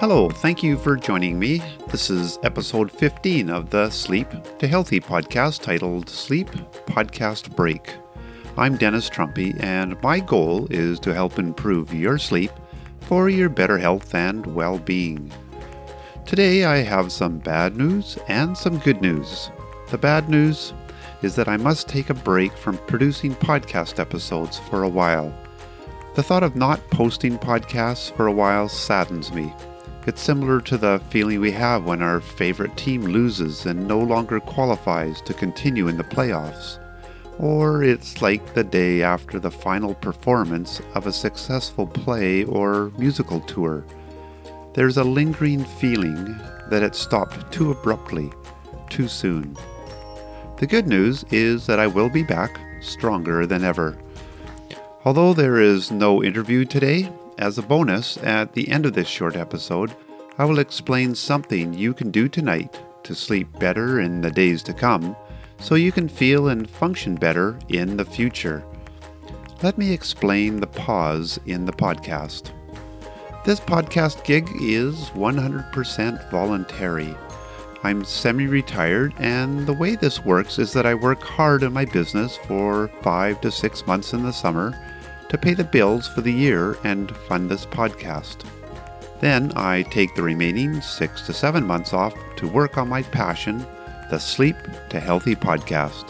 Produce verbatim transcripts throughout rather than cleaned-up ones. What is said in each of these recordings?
Hello, thank you for joining me. This is episode fifteen of the Sleep to Healthy podcast titled Sleep Podcast Break. I'm Dennis Trumpy, and my goal is to help improve your sleep for your better health and well-being. Today I have some bad news and some good news. The bad news is that I must take a break from producing podcast episodes for a while. The thought of not posting podcasts for a while saddens me. It's similar to the feeling we have when our favorite team loses and no longer qualifies to continue in the playoffs. Or it's like the day after the final performance of a successful play or musical tour. There's a lingering feeling that it stopped too abruptly, too soon. The good news is that I will be back, stronger than ever. Although there is no interview today, as a bonus, at the end of this short episode, I will explain something you can do tonight to sleep better in the days to come, so you can feel and function better in the future. Let me explain the pause in the podcast. This podcast gig is one hundred percent voluntary. I'm semi-retired, and the way this works is that I work hard in my business for five to six months in the summer to pay the bills for the year and fund this podcast. Then I take the remaining six to seven months off to work on my passion, the Sleep to Healthy podcast.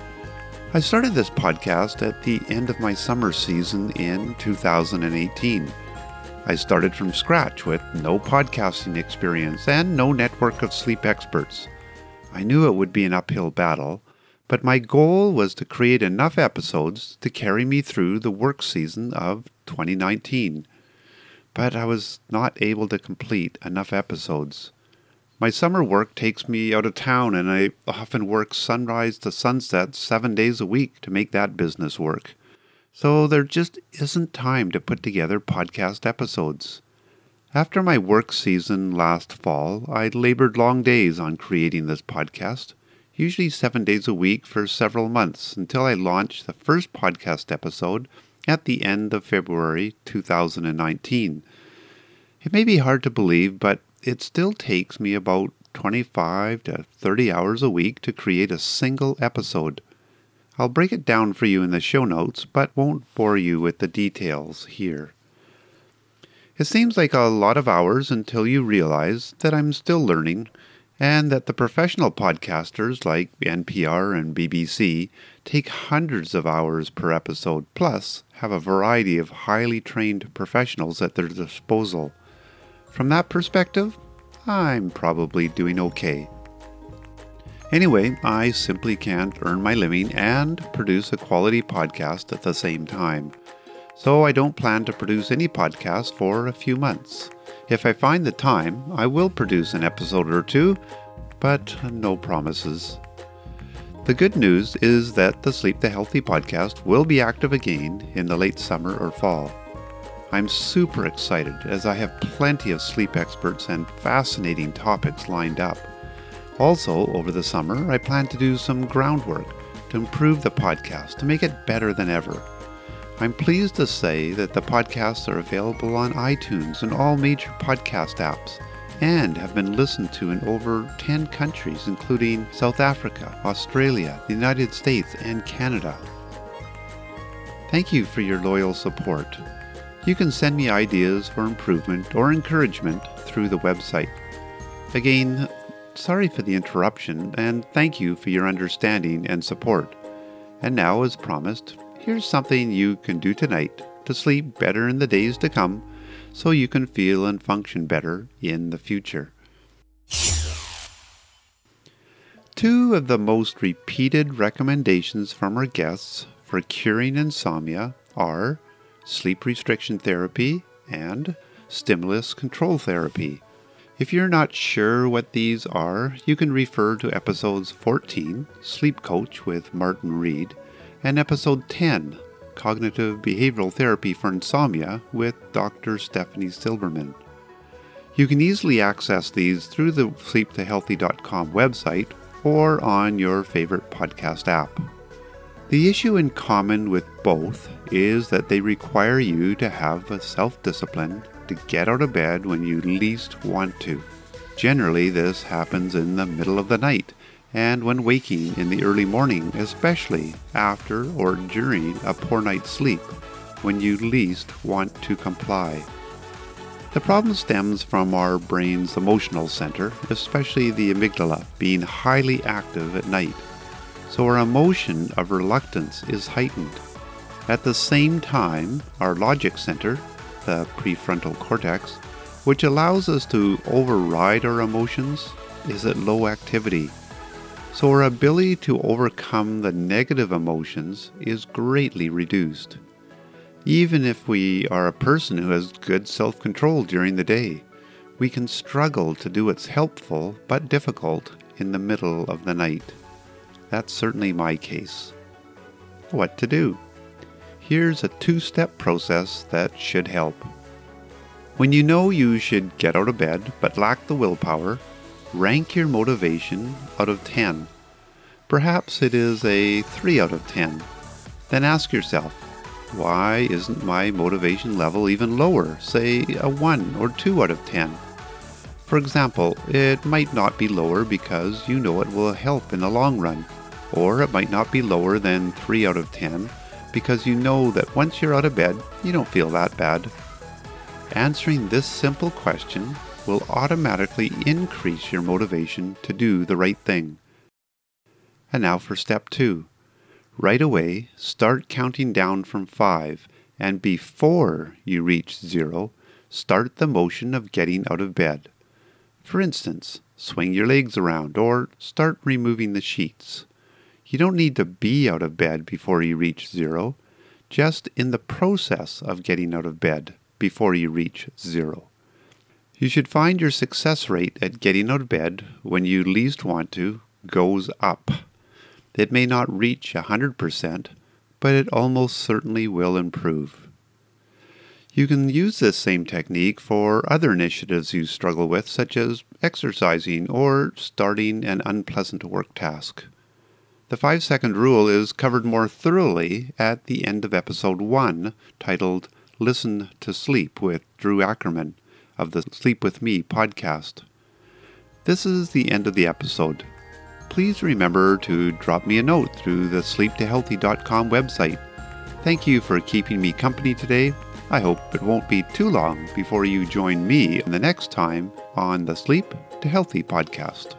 I started this podcast at the end of my summer season in two thousand eighteen. I started from scratch with no podcasting experience and no network of sleep experts. I knew it would be an uphill battle, but my goal was to create enough episodes to carry me through the work season of twenty nineteen. But I was not able to complete enough episodes. My summer work takes me out of town, and I often work sunrise to sunset seven days a week to make that business work. So there just isn't time to put together podcast episodes. After my work season last fall, I labored long days on creating this podcast, usually seven days a week for several months, until I launched the first podcast episode at the end of February two thousand nineteen. It may be hard to believe, but it still takes me about twenty-five to thirty hours a week to create a single episode. I'll break it down for you in the show notes, but won't bore you with the details here. It seems like a lot of hours until you realize that I'm still learning, and that the professional podcasters like N P R and B B C take hundreds of hours per episode, plus have a variety of highly trained professionals at their disposal. From that perspective, I'm probably doing okay. Anyway, I simply can't earn my living and produce a quality podcast at the same time. So I don't plan to produce any podcasts for a few months. If I find the time, I will produce an episode or two, but no promises. The good news is that the Sleep to Healthy podcast will be active again in the late summer or fall. I'm super excited as I have plenty of sleep experts and fascinating topics lined up. Also, over the summer, I plan to do some groundwork to improve the podcast to make it better than ever. I'm pleased to say that the podcasts are available on iTunes and all major podcast apps, and have been listened to in over ten countries, including South Africa, Australia, the United States, and Canada. Thank you for your loyal support. You can send me ideas for improvement or encouragement through the website. Again, sorry for the interruption, and thank you for your understanding and support. And now, as promised, here's something you can do tonight to sleep better in the days to come, so you can feel and function better in the future. Two of the most repeated recommendations from our guests for curing insomnia are sleep restriction therapy and stimulus control therapy. If you're not sure what these are, you can refer to episodes fourteen, Sleep Coach with Martin Reed, and episode ten, Cognitive Behavioral Therapy for Insomnia with Doctor Stephanie Silberman. You can easily access these through the sleep to healthy dot com website or on your favorite podcast app. The issue in common with both is that they require you to have a self-disciplined to get out of bed when you least want to. Generally, this happens in the middle of the night and when waking in the early morning, especially after or during a poor night's sleep, when you least want to comply. The problem stems from our brain's emotional center, especially the amygdala, being highly active at night. So our emotion of reluctance is heightened. At the same time, our logic center, the prefrontal cortex, which allows us to override our emotions, is at low activity. So our ability to overcome the negative emotions is greatly reduced. Even if we are a person who has good self-control during the day, we can struggle to do what's helpful but difficult in the middle of the night. That's certainly my case. What to do? Here's a two-step process that should help. When you know you should get out of bed but lack the willpower, rank your motivation out of ten. Perhaps it is a three out of ten. Then ask yourself, why isn't my motivation level even lower, say a one or two out of ten? For example, it might not be lower because you know it will help in the long run, or it might not be lower than three out of ten because you know that once you're out of bed, you don't feel that bad. Answering this simple question will automatically increase your motivation to do the right thing. And now for step two. Right away, start counting down from five, and before you reach zero, start the motion of getting out of bed. For instance, swing your legs around or start removing the sheets. You don't need to be out of bed before you reach zero, just in the process of getting out of bed before you reach zero. You should find your success rate at getting out of bed when you least want to goes up. It may not reach one hundred percent, but it almost certainly will improve. You can use this same technique for other initiatives you struggle with, such as exercising or starting an unpleasant work task. The five-second rule is covered more thoroughly at the end of episode one, titled Listen to Sleep with Drew Ackerman of the Sleep With Me podcast. This is the end of the episode. Please remember to drop me a note through the sleep to healthy dot com website. Thank you for keeping me company today. I hope it won't be too long before you join me the next time on the Sleep to Healthy podcast.